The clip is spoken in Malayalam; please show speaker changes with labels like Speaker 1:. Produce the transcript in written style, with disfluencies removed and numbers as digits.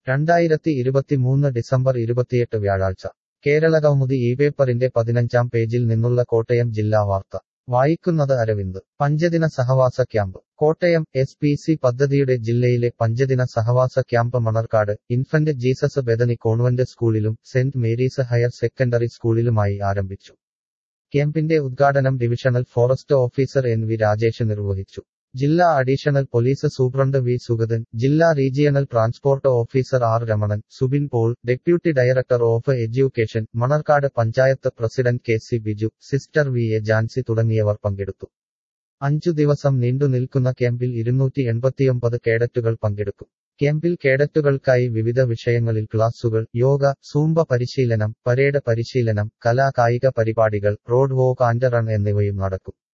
Speaker 1: 2023 ഡിസംബർ 28 വ്യാഴാഴ്ച കേരളകൗമുദി ഈ പേപ്പറിന്റെ 15-ാം പേജിൽ നിന്നുള്ള കോട്ടയം ജില്ലാ വാർത്ത വായിക്കുന്നത് അരവിന്ദ് പഞ്ചദിന സഹവാസ ക്യാമ്പ് കോട്ടയം SPC പദ്ധതിയുടെ ജില്ലയിലെ പഞ്ചദിന സഹവാസ camp Manarcad infant Jesus Bethany convent സ്കൂളിലും സെന്റ് മേരീസ് ഹയർ സെക്കൻഡറി സ്കൂളിലുമായി ആരംഭിച്ചു. ക്യാമ്പിന്റെ ഉദ്ഘാടനം divisional forest officer NV Rajesh നിർവഹിച്ചു. ജില്ലാ additional police superintendent V Sugathan, ജില്ലാ regional transport officer R Ramanan, Subin Paul, deputy director of education, Manarcad panchayat president KC Biju, sister VA Jancy തുടങ്ങിയവർ പങ്കെടുത്തു. 5 ദിവസം നീണ്ടു നിൽക്കുന്ന ക്യാമ്പിൽ 289 കേഡറ്റുകൾ പങ്കെടുക്കും. ക്യാമ്പിൽ കേഡറ്റുകൾക്കായി വിവിധ വിഷയങ്ങളിൽ ക്ലാസുകൾ, യോഗ, സൂംബ പരിശീലനം, പരേഡ് പരിശീലനം, കലാ കായിക പരിപാടികൾ, റോഡ് വോക്ക് ആൻഡ് റൺ എന്നിവയും നടക്കും.